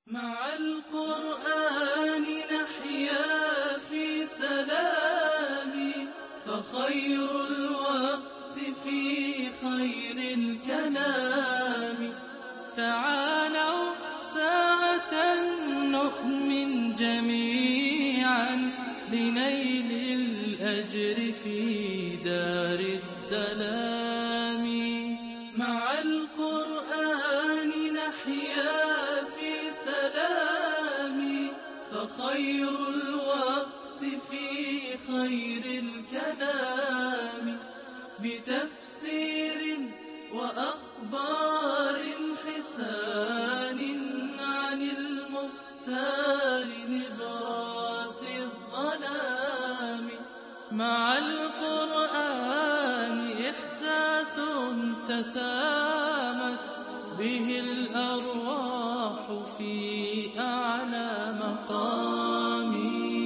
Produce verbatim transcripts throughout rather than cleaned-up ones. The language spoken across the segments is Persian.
مع القرآن نحيا في سلام، فخير الوقت في خير الكلام. تعالوا ساعة نؤمن جميعا لنيل الأجر في دار السلام. مع القرآن نحيا في سلام، فخير الوقت في خير الكلام. بتفسير وأخبار حسان عن المختار نبراس الظلام. مع القرآن إحساس تسامت به الأرواح في أعلى مقام.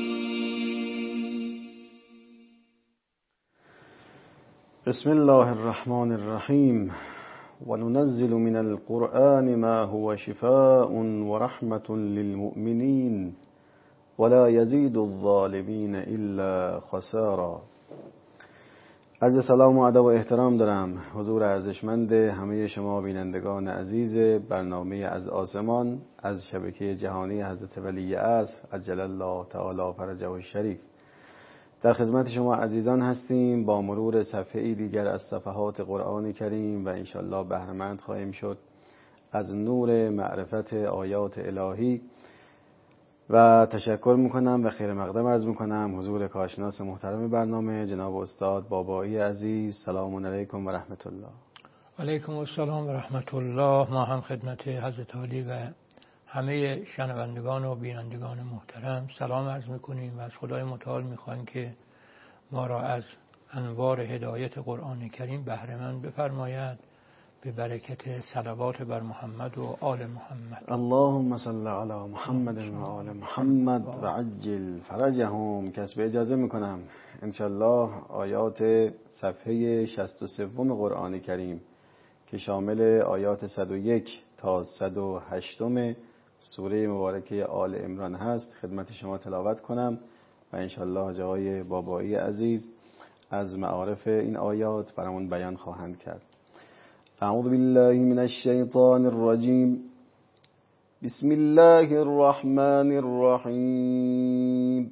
بسم الله الرحمن الرحيم. وننزل من القرآن ما هو شفاء ورحمة للمؤمنين ولا يزيد الظالمین الا خسارا. عرض سلام و ادب و احترام دارم حضور ارزشمند همه شما بینندگان عزیز برنامه از آسمان از شبکه جهانی حضرت ولی عصر عجل الله تعالی فرجه الشریف. در خدمت شما عزیزان هستیم با مرور صفحه‌ای دیگر از صفحات قرآن کریم و انشالله بهره‌مند خواهیم شد از نور معرفت آیات الهی. و تشکر میکنم و خیر مقدم عرض میکنم حضور کارشناس محترم برنامه جناب استاد بابایی عزیز. سلام علیکم و رحمت الله. علیکم السلام و رحمت الله. ما هم خدمت حضرت عالی و همه شنوندگان و بینندگان محترم سلام عرض میکنیم و از خدای متعال میخوایم که ما را از انوار هدایت قرآن کریم بهره‌مند بفرماید به برکت صلوات بر محمد و آل محمد. اللهم صل علی محمد و آل محمد و عجل فرجهم. کسب اجازه میکنم انشالله آیات صفحه شصت و سه قرآن کریم که شامل آیات صد و یک تا صد و هشت سوره مبارکه آل عمران هست خدمت شما تلاوت کنم و انشالله جای بابایی عزیز از معارف این آیات برامون بیان خواهند کرد. اعوذ بالله من الشیطان الرجیم. بسم الله الرحمن الرحیم.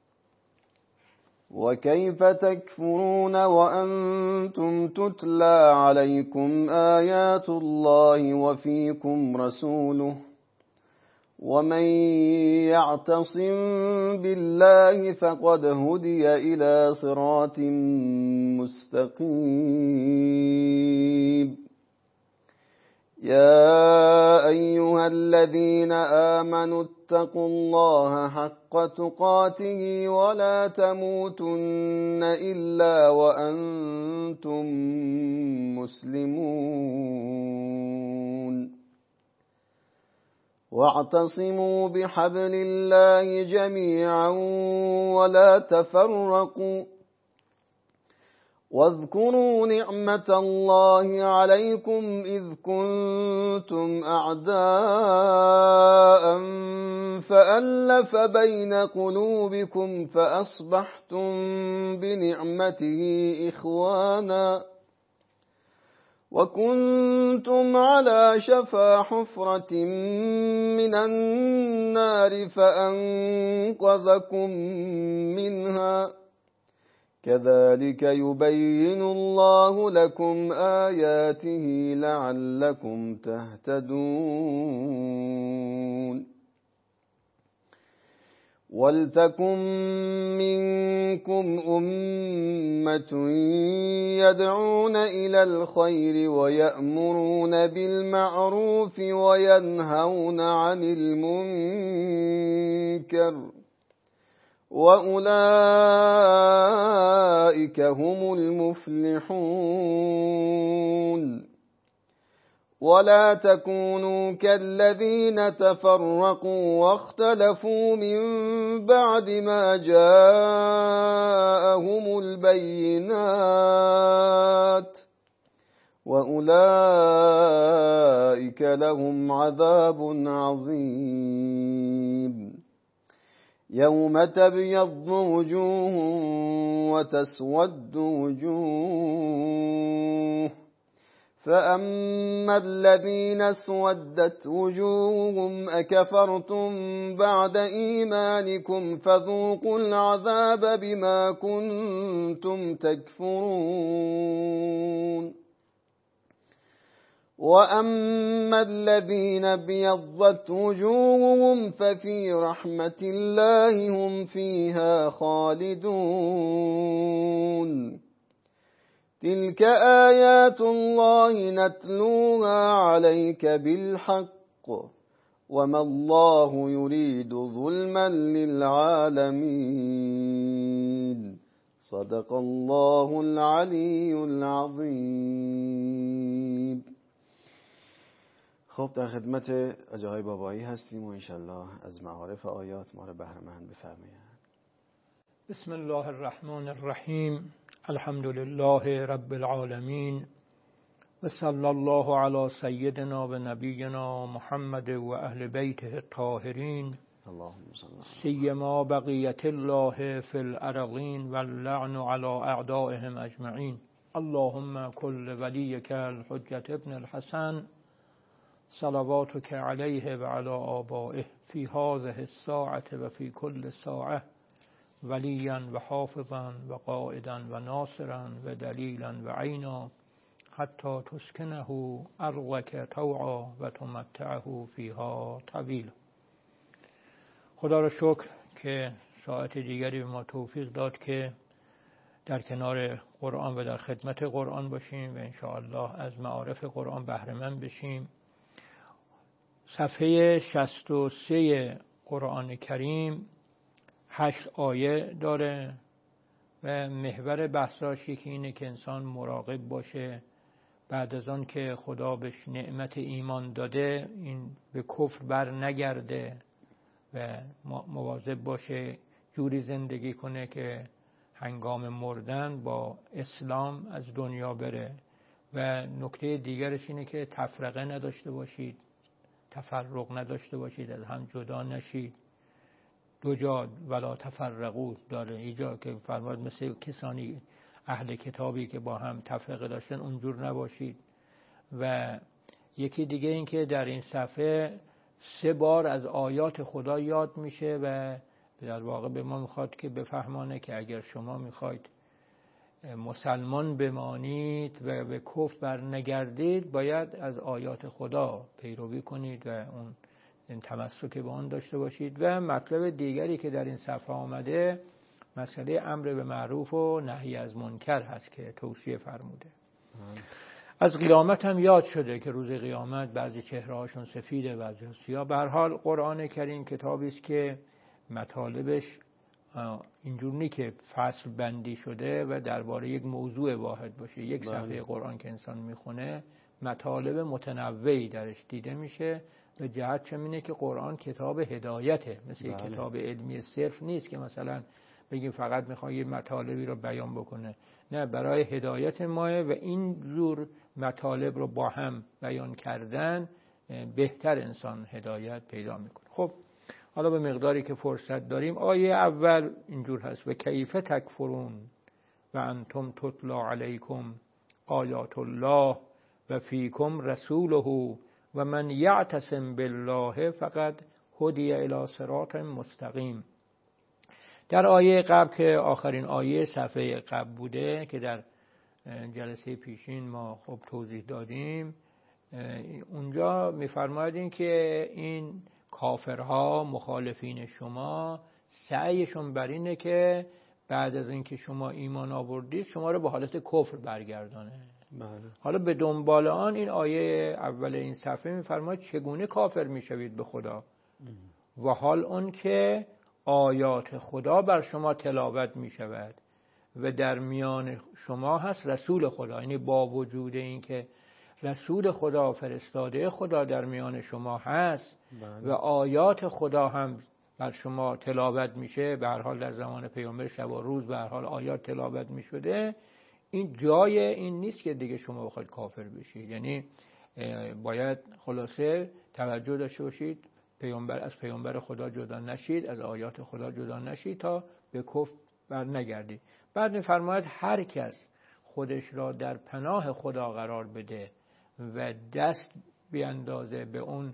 وكيف تكفرون وأنتم تتلى عليكم آيات الله وفيكم رسوله ومن يعتصم بالله فقد هدي إلى صراط مستقيم. يا أيها الذين آمنوا اتقوا الله حق تقاته ولا تموتن إلا وأنتم مسلمون. واعتصموا بحبل الله جميعا ولا تفرقوا واذكروا نعمة الله عليكم إذ كنتم أعداء فألف بين قلوبكم فأصبحتم بنعمته إخوانا وكنتم على شفا حفرة من النار فأنقذكم منها كذلك يبين الله لكم آياته لعلكم تهتدون. ولتكن منكم أمة يدعون إلى الخير ويأمرون بالمعروف وينهون عن المنكر وأولئك هم المفلحون. ولا تكونوا كالذين تفرقوا واختلفوا من بعد ما جاءهم البينات وأولئك لهم عذاب عظيم يوم تبيض وجوه وتسود وجوه فأما الذين اسودت وجوههم أكفرتم بعد إيمانكم فذوقوا العذاب بما كنتم تكفرون وأما الذين ابيضت وجوههم ففي رحمة الله هم فيها خالدون تلك آيات الله نتلوها عليك بالحق وما الله يريد ظلما للعالمين صدق الله العلي العظيم. خب در خدمت آقای بابایی هستیم و انشالله از معارف آیات ما را بهره مند بفرمایند. بسم الله الرحمن الرحیم الحمد لله رب العالمین و صلی الله علی سیدنا و نبینا محمد و اهل بیته الطاهرین اللهم صل سیما بقیت الله فی الارضین و اللعن علی اعدائهم اجمعین. اللهم کل ولیک الحجة ابن الحسن صلواتك علیه و علی آبائه فی هذه الساعة و فی کل ساعة ولیا و حافظا و قائدا و ناصرا و دلیلا و عینا حتی تسکنه ارضک طوعا و تمتعه فیها طویلا. خدا را شکر که ساعت دیگری به ما توفیق داد که در کنار قرآن و در خدمت قرآن باشیم و انشاءالله از معارف قرآن بهره مند بشیم. صفحه شصت و سه قرآن کریم هشت آیه داره و محور بحثاش یکی اینه که انسان مراقب باشه بعد از آن که خدا بهش نعمت ایمان داده این به کفر بر نگرده و مواظب باشه جوری زندگی کنه که هنگام مردن با اسلام از دنیا بره. و نکته دیگرش اینه که تفرقه نداشته باشید، تفرق نداشته باشید، از هم جدا نشید. دو جا ولا تفرقو داره اینجا که فرمود مثل کسانی اهل کتابی که با هم تفرقه داشتن اونجور نباشید. و یکی دیگه این که در این صفحه سه بار از آیات خدا یاد میشه و در واقع به ما میخواد که بفهمانه که اگر شما میخواید مسلمان بمانید و به کفر بر نگردید باید از آیات خدا پیروی کنید و اون این تمسک به آن داشته باشید. و مطلب دیگری که در این صفحه آمده مسئله امر به معروف و نهی از منکر هست که توصیه فرموده. از قیامت هم یاد شده که روز قیامت بعضی چهرهاشون سفیده بعضی سیاه. به هر حال قرآن کریم کتابی است که مطالبش اینجور نی که فصل بندی شده و درباره یک موضوع واحد باشه. یک صفحه قرآن که انسان میخونه مطالب متنوعی درش دیده میشه و جهت چمینه که قرآن کتاب هدایته، مثل یک کتاب علمی صرف نیست که مثلا بگیم فقط میخواد یه مطالبی رو بیان بکنه. نه، برای هدایت ماه و این جور مطالب رو با هم بیان کردن بهتر انسان هدایت پیدا میکنه. خب حالا به مقداری که فرصت داریم آیه اول اینجور هست: و کیف تکفرون و انتم تتلا علیکم آیات الله و فیکم رسوله و من یعتصم بالله فقد هدی الی صراط مستقیم. در آیه قبل که آخرین آیه صفحه قبل بوده که در جلسه پیشین ما خب توضیح دادیم، اونجا می‌فرمایید که این کافرها مخالفین شما سعیشون بر اینه که بعد از اینکه شما ایمان آوردید شما رو به حالت کفر برگردانه. بله. حالا به دنبال آن این آیه اول این صفحه می‌فرماید چگونه کافر میشوید به خدا و حال اون که آیات خدا بر شما تلاوت میشود و در میان شما هست رسول خدا. یعنی با وجود این که رسول خدا فرستاده خدا در میان شما هست بله. و آیات خدا هم بر شما تلاوت میشه، به هر حال در زمان پیامبر شب و روز به هر حال آیات تلاوت میشده، این جای این نیست که دیگه شما بخواید کافر بشید. یعنی باید خلاصه توجه داشته باشید پیامبر از پیامبر خدا جدا نشید، از آیات خدا جدا نشید تا به کفر بر نگردید. بعد می‌فرماید هر کس خودش را در پناه خدا قرار بده و دست بیاندازه به اون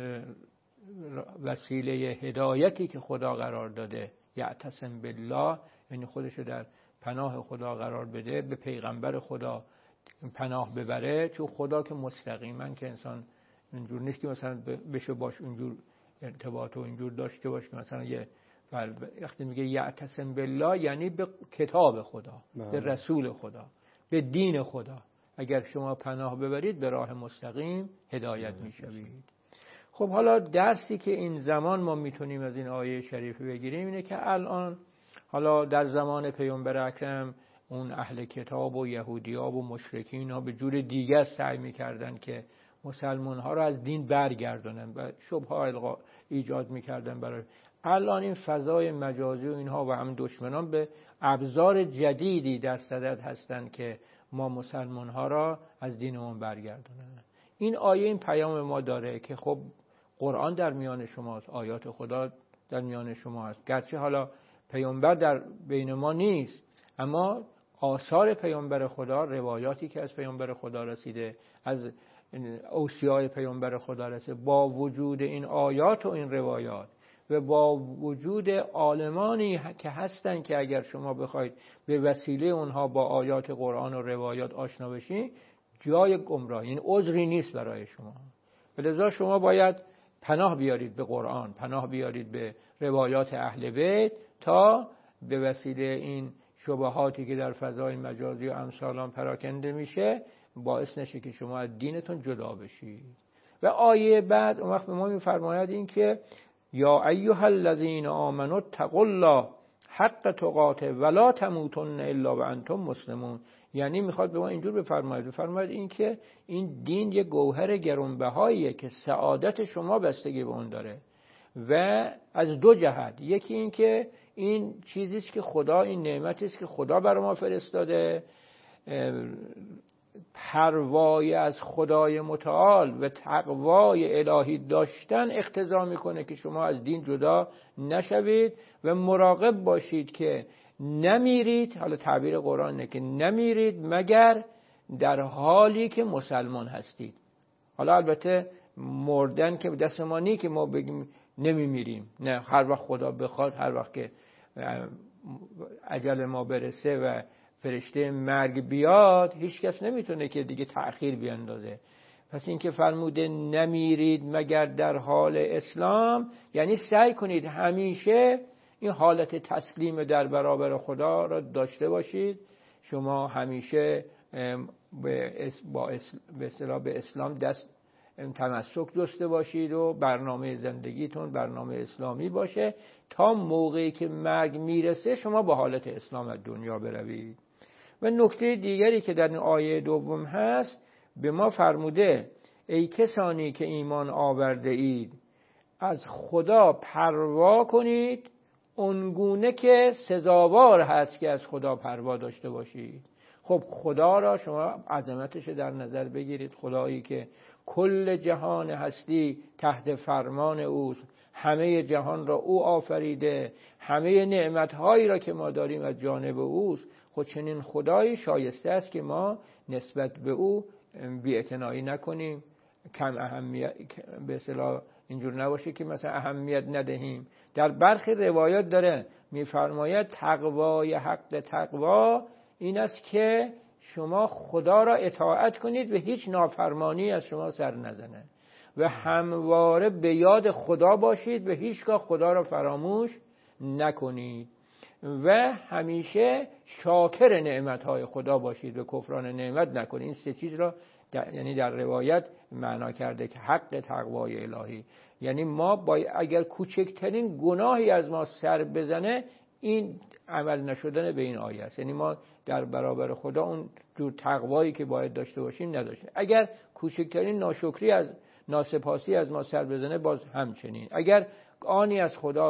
وسیله هدایتی که خدا قرار داده، یعتصم بالله، یعنی خودش رو در پناه خدا قرار بده، به پیغمبر خدا پناه ببره، چون خدا که مستقیما که انسان اینجور نیست که مثلا بشه باش اینجور ارتباط و اینجور داشته باشه که مثلا یه وقتی میگه یعتصم بالله یعنی به کتاب خدا، بله. به رسول خدا، به دین خدا. اگر شما پناه ببرید به راه مستقیم هدایت میشوید. خب حالا درسی که این زمان ما میتونیم از این آیه شریفه بگیریم اینه که الان حالا در زمان پیامبر اکرم اون اهل کتاب و یهودی‌ها و مشرکین ها به جور دیگر سعی میکردن که مسلمان ها رو از دین برگردونن و شبهه ایجاد میکردن برای. الان این فضای مجازی و اینها و هم دشمنان به ابزار جدیدی در صدد هستن که ما مسلمان ها را از دینمون برگردونن. این آیه این پیام ما داره که خب قرآن در میان شماست، آیات خدا در میان شما است. گرچه حالا پیامبر در بین ما نیست، اما آثار پیامبر خدا، روایاتی که از پیامبر خدا رسیده، از اوصیای پیامبر خدا رسیده، با وجود این آیات و این روایات و با وجود عالمانی که هستن که اگر شما بخواید به وسیله اونها با آیات قرآن و روایات آشنا بشین، جای گمراهی، این عذری نیست برای شما. لذا شما باید پناه بیارید به قرآن، پناه بیارید به روایات اهل بیت تا به وسیله این شبهاتی که در فضای مجازی و امثالان پراکنده میشه باعث نشه که شما از دینتون جدا بشید. و آیه بعد اون وقت به ما میفرماید این که یا ایها الذین آمنوا اتقوا الله حق تقاته ولا تموتن الا وانتم مسلمون. یعنی میخواد به ما اینجور بفرماید بفرماید این که این دین یه گوهر گرانبهاییه که سعادت شما بستگی به اون داره و از دو جهت. یکی این که این چیزیست که خدا، این نعمتی است که خدا برای ما فرستاده، پروای از خدای متعال و تقوای الهی داشتن اقتضا میکنه که شما از دین جدا نشوید و مراقب باشید که نمیرید، حالا تعبیر قرآن نه که نمیرید مگر در حالی که مسلمان هستید. حالا البته مردن که دست ما نیست که ما بگیم نمیمیریم، نه، هر وقت خدا بخواد، هر وقت که اجل ما برسه و فرشته مرگ بیاد، هیچ کس نمیتونه که دیگه تأخیر بیاندازه. پس این که فرموده نمیرید مگر در حال اسلام، یعنی سعی کنید همیشه این حالت تسلیم در برابر خدا را داشته باشید. شما همیشه با اصطلاح به اسلام دست تمسک داشته باشید و برنامه زندگیتون برنامه اسلامی باشه تا موقعی که مرگ میرسه شما با حالت اسلام از دنیا بروید. و نکته دیگری که در این آیه دوم هست، به ما فرموده ای کسانی که ایمان آورده اید از خدا پروا کنید اونگونه که سزاوار هست که از خدا پروا داشته باشید. خب خدا را شما عظمتش در نظر بگیرید، خدایی که کل جهان هستی تحت فرمان اوست، همه جهان را او آفریده، همه نعمتهایی را که ما داریم از جانب اوست. خود چنین خدایی شایسته است که ما نسبت به او بی‌اعتنایی نکنیم، کم اهمیت به اصطلاح اینجور نباشه که مثلا اهمیت ندهیم. در برخی روایات داره میفرماید تقوای حق تقوا این است که شما خدا را اطاعت کنید و هیچ نافرمانی از شما سر نزنه و همواره به یاد خدا باشید و هیچگاه خدا را فراموش نکنید و همیشه شاکر نعمتهای خدا باشید و کفران نعمت نکنید. این سه چیز را در یعنی در روایت معنا کرده که حق تقوای الهی، یعنی ما با اگر کوچکترین گناهی از ما سر بزنه این عمل نشدن به این آیه است. یعنی ما در برابر خدا اون جور تقوایی که باید داشته باشیم نداشته. اگر کوچکترین ناشکری از ناسپاسی از ما سر بزنه باز همچنین. اگر آنی از خدا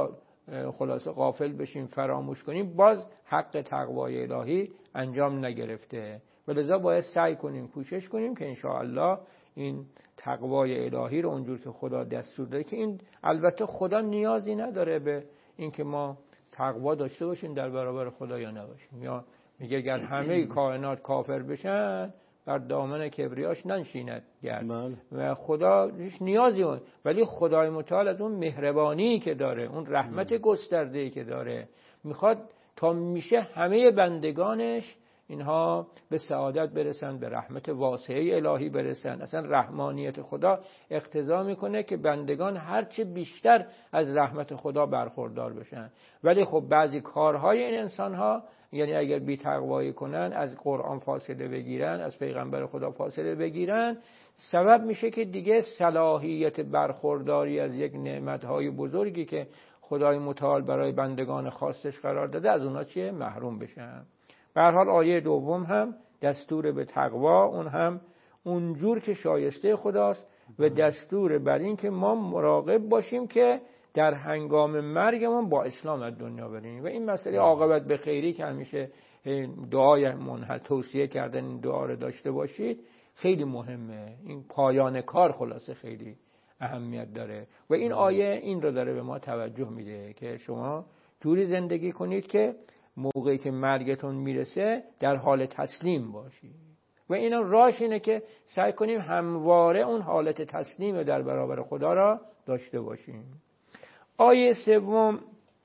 خلاصه غافل بشیم، فراموش کنیم، باز حق تقوای الهی انجام نگرفته. ولذا باید سعی کنیم، کوشش کنیم که انشاءالله این تقوای الهی رو اونجور که خدا دستور داده، که این البته خدا نیازی نداره به این که ما تقوا داشته باشیم در برابر خدا یا نباشیم، یا میگه اگر همه کائنات کافر بشن بر دامن کبریاش ننشیند گرد و خدا هیچ نیازی اون، ولی خدای متعال از اون مهربانی که داره، اون رحمت گسترده‌ای که داره، میخواد تا میشه همه بندگانش اینها به سعادت برسن، به رحمت واسعه الهی برسن. اصلا رحمانیت خدا اقتضا میکنه که بندگان هرچه بیشتر از رحمت خدا برخوردار بشن. ولی خب بعضی کارهای این انسانها، یعنی اگر بی تقوایی کنن، از قرآن فاصله بگیرن، از پیغمبر خدا فاصله بگیرن، سبب میشه که دیگه صلاحیت برخورداری از یک نعمتهای بزرگی که خدای متعال برای بندگان خاصش قرار داده، از اونا چیه؟ محروم بشن. به هر حال آیه دوم هم دستور به تقوا، اون هم اونجور که شایسته خداست و دستور بر این که ما مراقب باشیم که در هنگام مرگمون با اسلام از دنیا بریم. و این مسئله عاقبت به خیری که همیشه دعای منحل توصیه کردن این دعا رو داشته باشید خیلی مهمه. این پایان کار خلاصه خیلی اهمیت داره و این آیه این رو داره به ما توجه میده که شما جوری زندگی کنید که موقعی که مرگتون میرسه در حال تسلیم باشید. و اینا راهش اینه که سعی کنیم همواره اون حالت تسلیم در برابر خدا را داشته باشیم. آیه سوم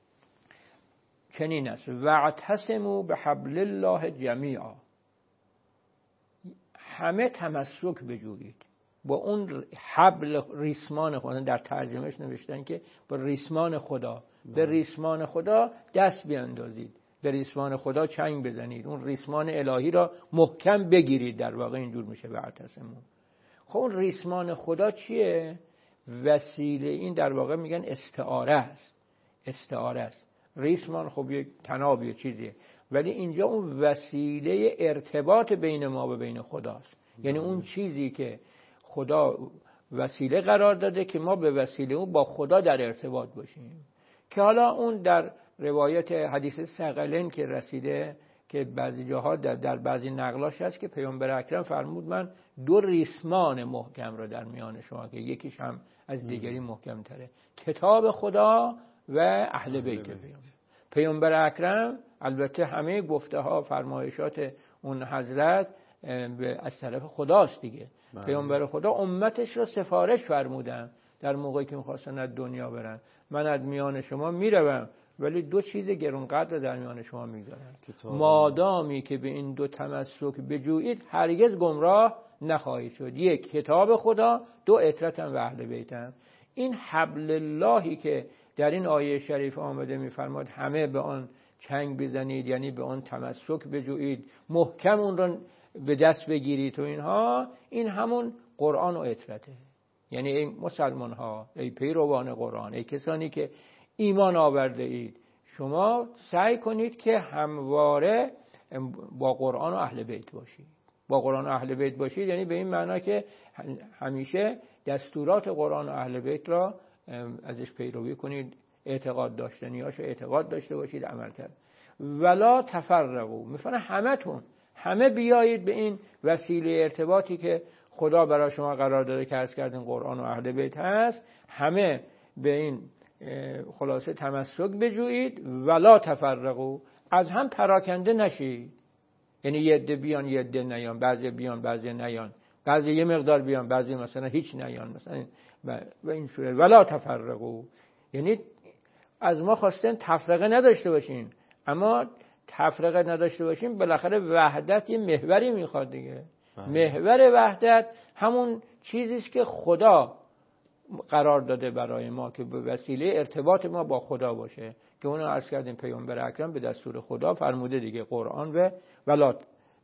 چنین است: واعتصموا بحبل الله جمیعا. همه تمسک بجویید با اون حبل، ریسمان خدا. در ترجمهش نوشتن که با ریسمان خدا، به ریسمان خدا دست بیاندازید، به ریسمان خدا چنگ بزنید، اون ریسمان الهی را محکم بگیرید. در واقع اینجور میشه واعتصموا. خب اون ریسمان خدا چیه؟ وسیله، این در واقع میگن استعاره است. استعاره است. ریسمان خب یک تنابیه چیزیه، ولی اینجا اون وسیله ارتباط بین ما و بین خداست. یعنی اون چیزی که خدا وسیله قرار داده که ما به وسیله اون با خدا در ارتباط باشیم. که حالا اون در روایت حدیث ثقلین که رسیده، که بعضی جاها در, در بعضی نقلاش هست که پیامبر اکرم فرمود من دو ریسمان محکم رو در میان شما، که یکیش هم از دیگری محکم تره، کتاب خدا و اهل بیت پیامبر. پیامبر اکرم البته همه گفته ها فرمایشات اون حضرت از طرف خداست دیگه. پیامبر خدا امتش رو سفارش فرمودن در موقعی که می‌خواستن از دنیا برن: من از میان شما میروم ولی دو چیز گرانقدر در میان شما میذارم، مادامی که به این دو تمسک بجویید هرگز گمراه نخواهید شد. یک کتاب خدا، دو عترتم و اهل بیتم. این حبل اللهی که در این آیه شریف آمده میفرماد همه به آن چنگ بزنید، یعنی به آن تمسک بجویید، محکم اون رو به دست بگیرید و اینها، این همون قرآن و عترته. یعنی ای مسلمان ها، ای پیروان قرآن، ای کسانی که ایمان آورده اید، شما سعی کنید که همواره با قرآن و اهل بیت باشید. با قرآن و اهل بیت باشید یعنی به این معنا که همیشه دستورات قرآن و اهل بیت را ازش پیروی کنید، اعتقاد داشتنیاشو اعتقاد داشته باشید، عمل کرد. ولا تفرقوا، میفهمه همتون همه بیایید به این وسیله ارتباطی که خدا برای شما قرار داده که عرض کردین قرآن و اهل بیت هست، همه به این خلاصه تمسک بجویید. ولا تفرقوا، از هم پراکنده نشید. یعنی یه عده بیان یه عده نیان، بعضی بیان بعضی نیان، بعضی یه مقدار بیان بعضی مثلا هیچ نیان، مثلا و این صورت. ولا تفرقوا یعنی از ما خواستن تفرقه نداشته باشین، اما تفرقه نداشته باشین بالاخره وحدت یه محوری میخواد دیگه. محور وحدت همون چیزیست که خدا قرار داده برای ما که به وسیله ارتباط ما با خدا باشه، که اونو عرض کردیم پیامبر اکرم به دستور خدا فرموده دیگه، قرآن و ولات.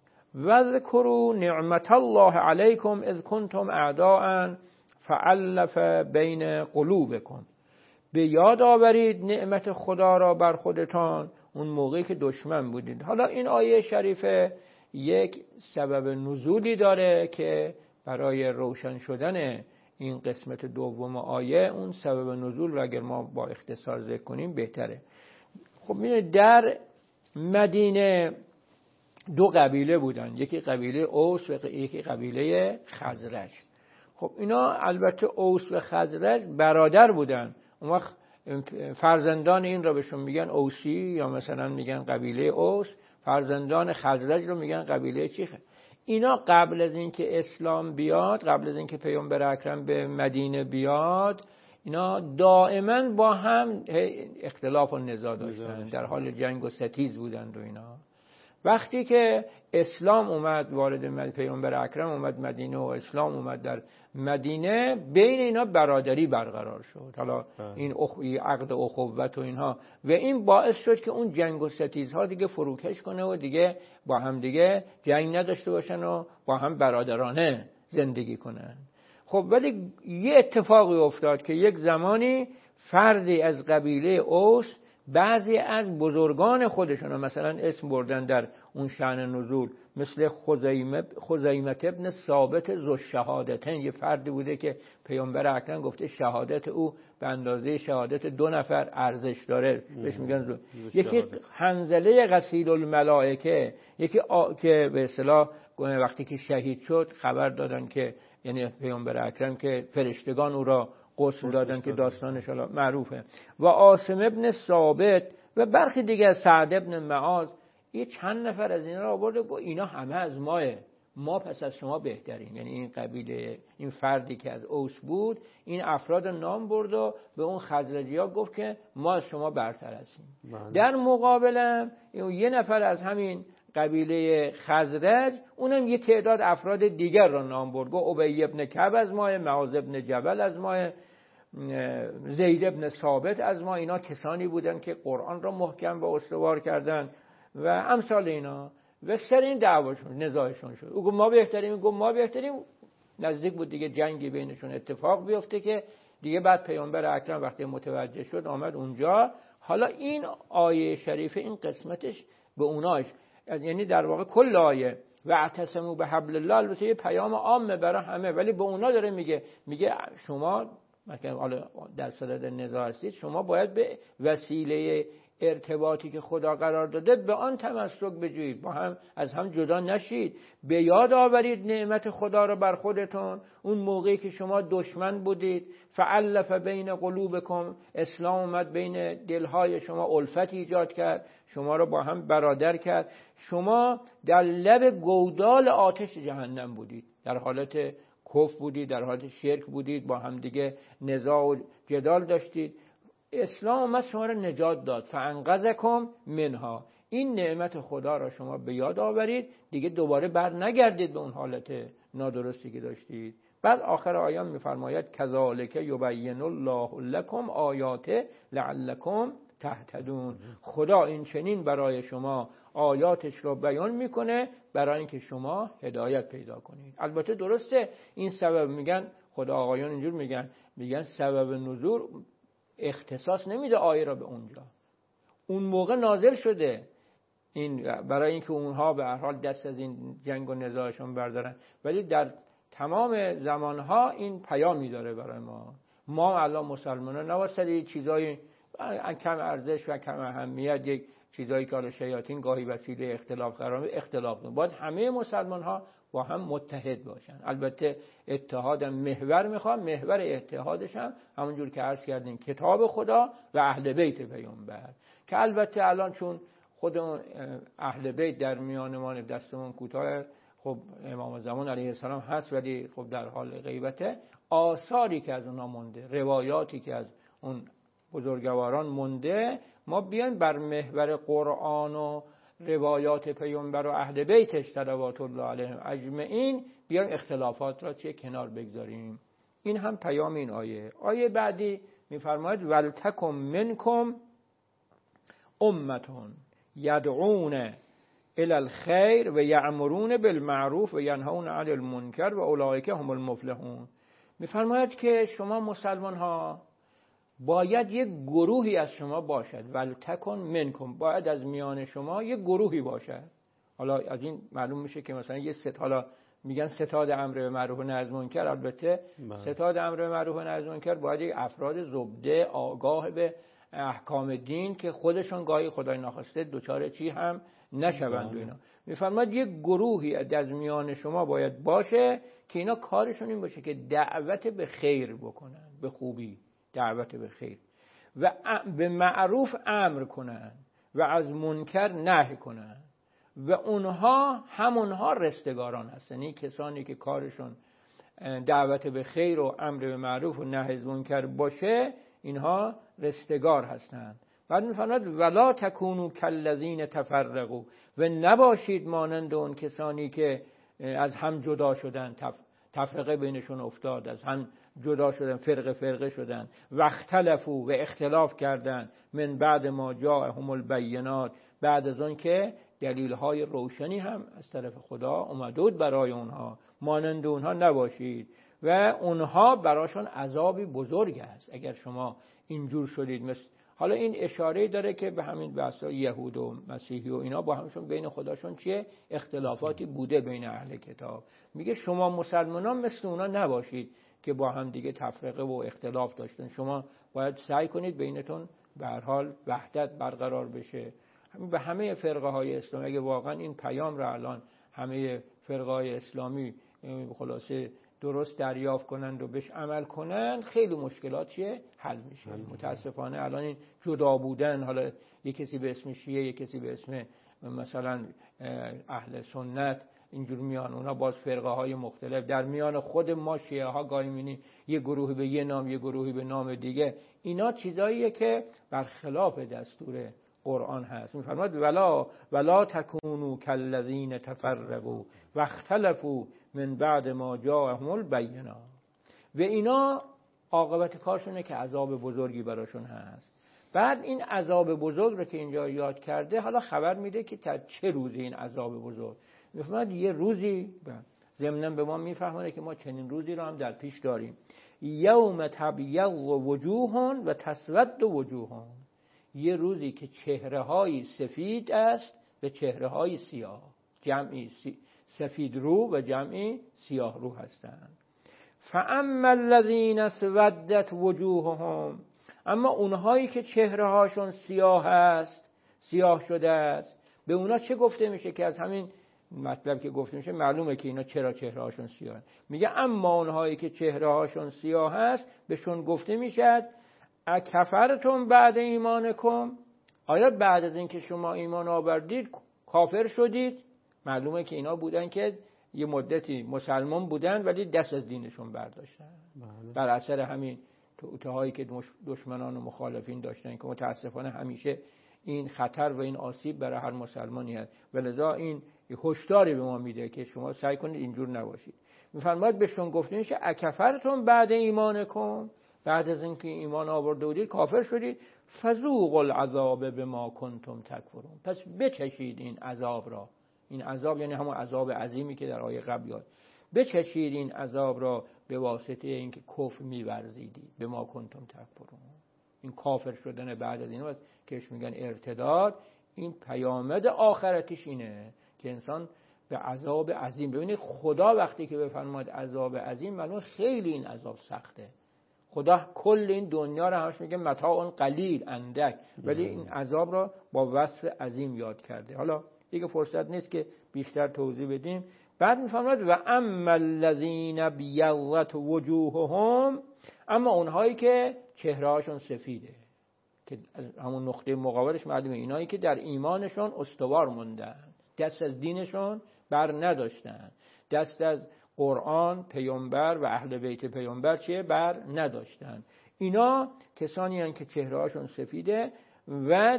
وذکروا نعمت الله علیکم اذ کنتم اعداء فالف بین قلوبکم. به یاد آورید نعمت خدا را بر خودتان اون موقعی که دشمن بودید. حالا این آیه شریفه یک سبب نزولی داره که برای روشن شدن این قسمت دوم آیه اون سبب نزول رو اگر ما با اختصار ذکر کنیم بهتره. خب می‌بینید در مدینه دو قبیله بودن، یکی قبیله اوس و یکی قبیله خزرج. خب اینا البته اوس و خزرج برادر بودن، اون وقت فرزندان این رو بهشون میگن اوسی یا مثلا میگن قبیله اوس، فرزندان خزرج رو میگن قبیله چیخ. اینا قبل از اینکه اسلام بیاد، قبل از اینکه پیامبر اکرم به مدینه بیاد، اینا دائما با هم اختلاف و نزاع داشتن، در حال جنگ و ستیز بودند و اینا. وقتی که اسلام اومد وارد پیامبر اکرم اومد مدینه و اسلام اومد در مدینه، بین اینا برادری برقرار شد. حالا این اخوی عقد اخوت و اینها و این باعث شد که اون جنگ و ستیزها دیگه فروکش کنه و دیگه با هم دیگه جنگ نداشته باشن و با هم برادرانه زندگی کنن. خب ولی یه اتفاقی افتاد که یک زمانی فردی از قبیله اوس بعضی از بزرگان خودشون مثلا اسم بردن در اون شأن نزول، مثل خزیمه خزیمه ابن ثابت ذوالشهادتین، یه فردی بوده که پیامبر اکرم گفته شهادت او به اندازه شهادت دو نفر ارزش داره، بهش میگن. یکی حنظله غسیل الملائکه، یکی آ... که به اصطلاح وقتی که شهید شد خبر دادن که یعنی پیامبر اکرم که فرشتگان او را غسل دادن که داستانش معروفه. و عاصم ابن ثابت و برخی دیگه، سعد ابن معاذ، یه چند نفر از اینا را آورده گفت اینا همه از ماه، ما پس از شما بهتریم. یعنی این قبیله، این فردی که از اوس بود، این افراد نام برد و به اون خزرجی‌ها گفت که ما از شما برتر هستیم. در مقابلم یه نفر از همین قبیله خزرج، اونم یه تعداد افراد دیگر را نام برد، گفت ابی ابن کعب از ما، معاذ ابن جبل از ما، زید ابن ثابت از ما. اینا کسانی بودن که قرآن را محکم و استوار کردن و امثال اینا. و سر این دعواشون نزاعشون شد، او گفت ما بهتریم، گفت ما بهتریم. نزدیک بود دیگه جنگی بینشون اتفاق بیفته که دیگه بعد پیامبر اکرم وقتی متوجه شد آمد اونجا. حالا این آیه شریفه این قسمتش به اوناش، یعنی در واقع کل آیه و اعتصموا بحبل الله، البته یه پیام عامه برای همه، ولی به اونا داره میگه میگه شما مثلا حالا در صدد نزاع هستید، شما باید به وسیله ارتباطی که خدا قرار داده به آن تمسک بجویید، با هم از هم جدا نشید. به یاد آورید نعمت خدا رو بر خودتون، اون موقعی که شما دشمن بودید، فعلف بین قلوبکم، اسلام اومد بین دلهای شما الفت ایجاد کرد، شما رو با هم برادر کرد. شما در لب گودال آتش جهنم بودید، در حالت کفر بودید، در حالت شرک بودید، با هم دیگه نزاع و جدال داشتید. اسلام اومد شما رو نجات داد، فانقذکم منها. این نعمت خدا را شما به یاد آورید، دیگه دوباره بر نگردید به اون حالت نادرستی که داشتید. بعد آخر آیه میفرماید کذالک یبین الله لکم آیاته لعلکم تهتدون. خدا این چنین برای شما آیاتش رو بیان میکنه برای اینکه شما هدایت پیدا کنید. البته درسته این سبب، میگن خدا آقایان اینجور میگن میگن سبب نزول اختصاص نمیده آیه را به اونجا، اون موقع نازل شده این برای اینکه اونها به هر حال دست از این جنگ و نزاعشون بردارن، ولی در تمام زمانها این پیامی داره برای ما. ما الان مسلمانان نواسطه چیزای کم ارزش و کم اهمیت، یک چیزایی که حالا شیاطین گاهی وسیله اختلاف قرار میده، اختلاف نه، باید همه مسلمان ها با هم متحد باشن. البته اتحاد محور میخوام، محور اتحادش هم همونجور که عرض کردیم کتاب خدا و اهل بیت پیامبر، که البته الان چون خود اهل بیت در میان ما دستمون کوتاه، خب امام زمان علیه السلام هست ولی خب در حال غیبته، آثاری که از اونها مونده، روایاتی که از اون بزرگواران مونده، ما بیان بر محور قرآن و روایات پیامبر و اهل بیتش صلوات الله علیهم اجمعین بیان اختلافات را چه کنار بگذاریم. این هم پیام این آیه. آیه بعدی میفرماید ولتکم منکم امتون یدعون الی الخیر و یأمرون بالمعروف و ینهون عن المنکر و اولئک هم المفلحون. میفرماید که شما مسلمان ها باید یک گروهی از شما باشد، ولتکن منکم، باید از میان شما یک گروهی باشد. حالا از این معلوم میشه که مثلا یه ست، حالا میگن ستاد امر به معروف و نهی از منکر. البته ستاد امر به معروف و نهی از منکر باید یک افراد زبده آگاه به احکام دین که خودشون گاهی خدای ناخواسته دوچار چی هم نشوند. اینا میفرماد یک گروهی از میان شما باید باشه که اینا کارشون این باشه که دعوت به خیر بکنن، به خوبی دعوت به خیر و به معروف امر کنن و از منکر نهی کنن و اونها همونها رستگاران هستن. این کسانی که کارشون دعوت به خیر و امر به معروف و نهی از منکر باشه اینها رستگار هستند. بعد می‌فرماید ولا تکونوا کالذین تفرقوا و نباشید مانند اون کسانی که از هم جدا شدن، تف... تفرقه بینشون افتاد، از هم جدا شدن، فرقه فرقه شدن، و اختلفوا و اختلاف کردن من بعد ما جاءهم البینات، بعد از اون که دلیل‌های روشنی هم از طرف خدا اومده بود برای اونها. مانند اونها نباشید و اونها براشون عذابی بزرگ است اگر شما اینجور شدید. مثل حالا این اشاره داره که به همین بحثا یهود و مسیحی و اینا با همشون بین خداشون چیه اختلافاتی بوده بین اهل کتاب. میگه شما مسلمانان مثل اونا نباشید که با هم دیگه تفرقه و اختلاف داشتن. شما باید سعی کنید بینتون به هر حال وحدت برقرار بشه. همین به همه فرقه های اسلامی اگه واقعا این پیام را الان همه فرقه های اسلامی خلاصه درست دریافت کنند و بهش عمل کنند خیلی مشکلات چیه حل میشه. متاسفانه الان این جدا بودن، حالا یک کسی به اسم شیعه، یک کسی به اسم مثلا اهل سنت، اینجور میان اونا باز فرقه های مختلف. در میان خود ما شیعه ها گاهی می‌بینی یه گروهی به یه نام، یه گروهی به نام دیگه. اینا چیزاییه که برخلاف دستور قرآن هست. می‌فرماد ولا ولا تکونوا کالذین تفرقوا و اختلفوا من بعد ما جاءهم البینات. و اینا عاقبت کارشونه که عذاب بزرگی براشون هست. بعد این عذاب بزرگ رو که اینجا یاد کرده حالا خبر میده که تا چه روزی این عذاب بزرگ. میفهمد یه روزی ضمناً به ما میفهمونه که ما چنین روزی رو هم در پیش داریم. یوم تبیض وجوه و تسود وجوه، یه روزی که چهره های سفید است به چهره های سیاه، جمعی سی سفید رو و جمعی سیاه رو هستند. فاما الذین اسودت وجوههم، اما اونهایی که چهره هاشون سیاه است، سیاه شده است، به اونا چه گفته میشه؟ که از همین مطلب که گفته میشه معلومه که اینا چرا چهره هاشون سیاه هست. میگه اما اونهایی که چهره هاشون سیاه است بهشون گفته میشد اکفرتم بعد ایمانکم، آیا بعد از اینکه شما ایمان آوردید کافر شدید؟ معلومه که اینا بودن که یه مدتی مسلمان بودن ولی دست از دینشون برداشتن بر اثر همین توطئه‌هایی که دشمنان و مخالفین داشتن که متاسفانه همیشه این خطر و این آسیب برای هر مسلمانی هست. ولذا این هشداری به ما میده که شما سعی کنید اینجور نباشید. میفرماید بهشون گفته میشه اکفرتم بعد ایمانکم، بعد از اینکه ایمان آورده بودید کافر شدید، فذوقوا العذاب بما کنتم تکفرون، پس بچشید این عذاب را. این عذاب یعنی همون عذاب عظیمی که در آیه قبل یاد، بچشید این عذاب را به واسطه اینکه کفر می‌ورزیدید. بما کنتم تکفرون، این کافر شدن بعد از اینو کهش میگن ارتداد. این پیامد آخرتش اینه که انسان به عذاب عظیم. ببینید خدا وقتی که بفرماید عذاب عظیم، معلومه خیلی این عذاب سخته. خدا کل این دنیا رو همش میگه متاع قلیل اندک، ولی این عذاب را با وصف عظیم یاد کرده. حالا دیگه فرصت نیست که بیشتر توضیح بدیم. بعد میفرماید و اما الذین بیضت وجوههم، اما اونهایی که چهرهاشون سفیده، که همون نقطه مقابلش معلومه اینایی که در ایمانشون استوار موندن، دست از دینشون بر نداشتن، دست از قرآن، پیامبر و اهل بیت پیامبر چیه بر نداشتن. اینا کسانی هستند که چهرهاشون سفیده و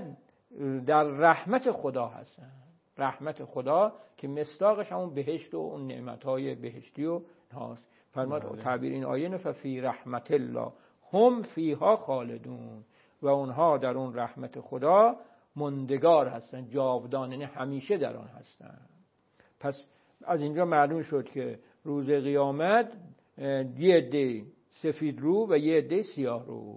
در رحمت خدا هستن. رحمت خدا که مصداقش همون بهشت و اون نعمتهای بهشتی و هاست. فرماد تعبیر این آیه نفع فی رحمت الله هم فیها خالدون، و اونها در اون رحمت خدا ماندگار هستن، جاودان، یعنی همیشه در آن هستن. پس از اینجا معلوم شد که روز قیامت یه عده سفید رو و یه عده سیاه رو.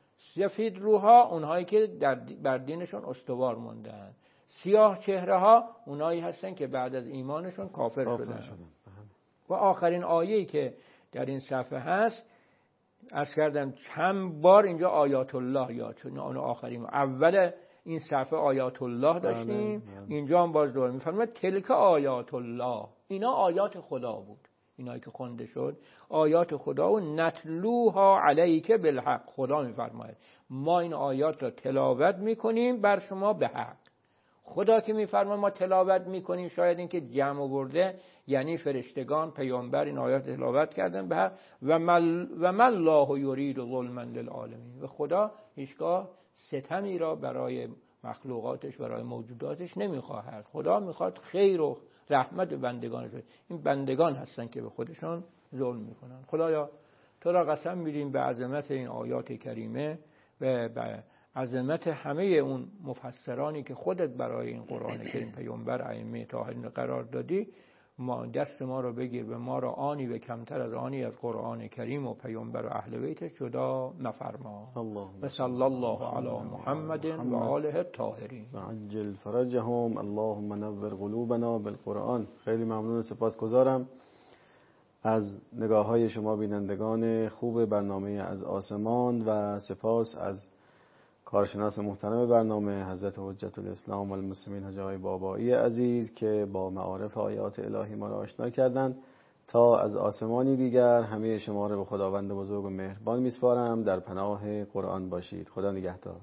سفید روها اونهایی که در بر دینشون استوار موندن، سیاه چهره ها اونایی هستن که بعد از ایمانشون کافر شدن. و آخرین آیه‌ای که در این صفحه هست، عرض کردم چند بار اینجا آیات الله یاد شد. اون آخرین اول این صفحه آیات الله داشتیم، اینجا هم باز دوباره میفرماید تلک آیات الله، اینا آیات خدا بود، اینایی که خونده شد آیات خدا و نتلوها علیک بالحق. خدا میفرماید ما این آیات را تلاوت میکنیم بر شما به حق. خدا که میفرماید ما تلاوت میکنیم، شاید این که جمع آورده یعنی فرشتگان پیامبر این آیات تلاوت کردن به حق. و مل و مل الله یرید ظلما للعالمین، و خدا هیچگاه ستمی را برای مخلوقاتش، برای موجوداتش نمیخواهد. خدا میخواد خیر و رحمت به بندگانش. این بندگان هستن که به خودشان ظلم میکنن. خدایا تو را قسم میدیم به عظمت این آیات کریمه و به عظمت همه اون مفسرانی که خودت برای این قرآن کریم پیامبر ائمه طاهرین قرار دادی، ما دست ما رو بگیر و ما را آنی و کمتر از آنی از قرآن کریم و پیامبر و اهل بیتش جدا مفرما. و صلی الله علی محمد و آله الطاهرین و عجل فرجهم. اللهم نور قلوبنا بالقرآن. خیلی ممنون، سپاسگزارم از نگاه های شما بینندگان خوب برنامه از آسمان و سپاس از کارشناس محترم برنامه حضرت حجت الاسلام و المسلمین حاجی آقای بابایی عزیز که با معارف آیات الهی ما را آشنا کردند. تا از آسمانی دیگر همه شما را به خداوند بزرگ و مهربان میسپارم. در پناه قرآن باشید. خدا نگهدار.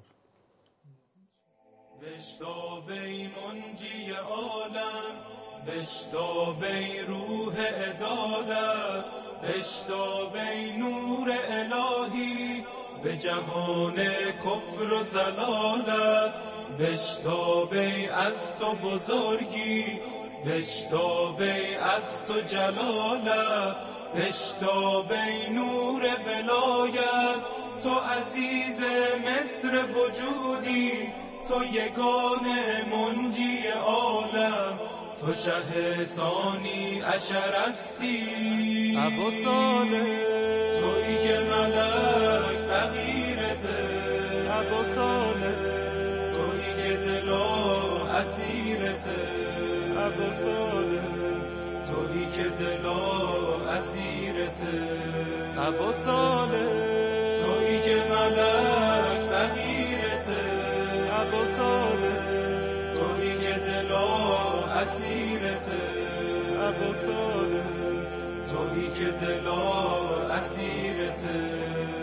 بشتابی منجی عالم، بشتابی روح عدالت، بشتابی نور الهی به جهان کفر و زلالت، بشتابی از تو بزرگی، بشتابی از تو جلالت، بشتابی نور ولایت، تو عزیز مصر وجودی، تو یگان منجی عالم، تو شه ثانی عشر استی، ابو صالح تویی که ملک فقیرته، ابو صالح تویی که دلا اسیرته، ابو صالح تویی که دلا اسیرته، ابو صالح تویی که ملک فقیرته، ابو صالح تویی که دلا اسیرته، ابو صالح تویی که دلا اسیرته.